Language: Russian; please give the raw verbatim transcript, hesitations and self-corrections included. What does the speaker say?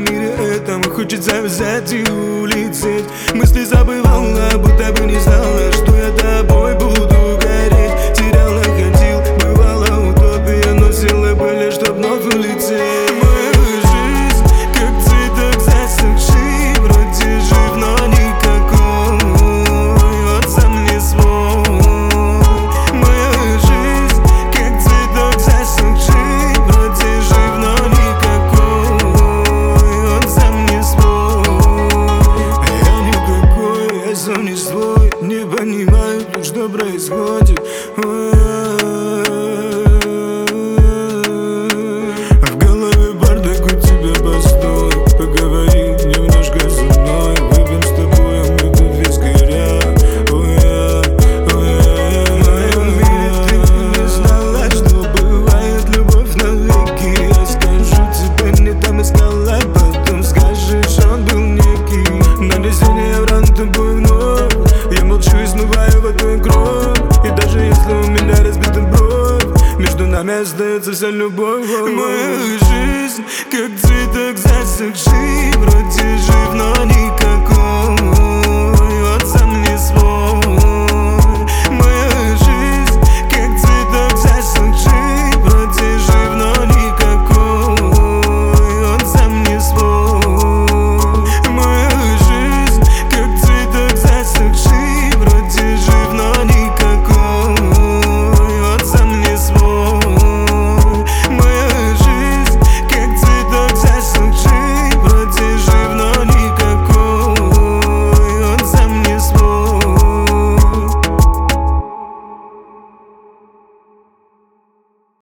мире этом хочется взять и улететь. Мысли забывала, будто бы не знала, что я тобой буду гореть. Терял, находил, бывала утопия, но силы были, чтоб вновь улететь. Моя жизнь, как цветок засохший, вроде жив, но никакой, вот сам не свой. Моя жизнь, как цветок засохший, вроде жив, но никакой, он сам не свой. Я никакой, я сам не свой, не понимаю, что происходит. В голове бардак, у тебя постой. Поговори немножко со мной, выпьем с тобой, а мы тут весь горят. В моем мире ты не знала, что бывает любовь навеки. Я скажу тебе, не там искала, потом скажешь, он был некий. На весенне я вран тобой вновь, я молчу и смываю водой кровь. И даже если у меня разбита бровь, между нами остается вся любовь. Моя жизнь, как цветок засохший, вроде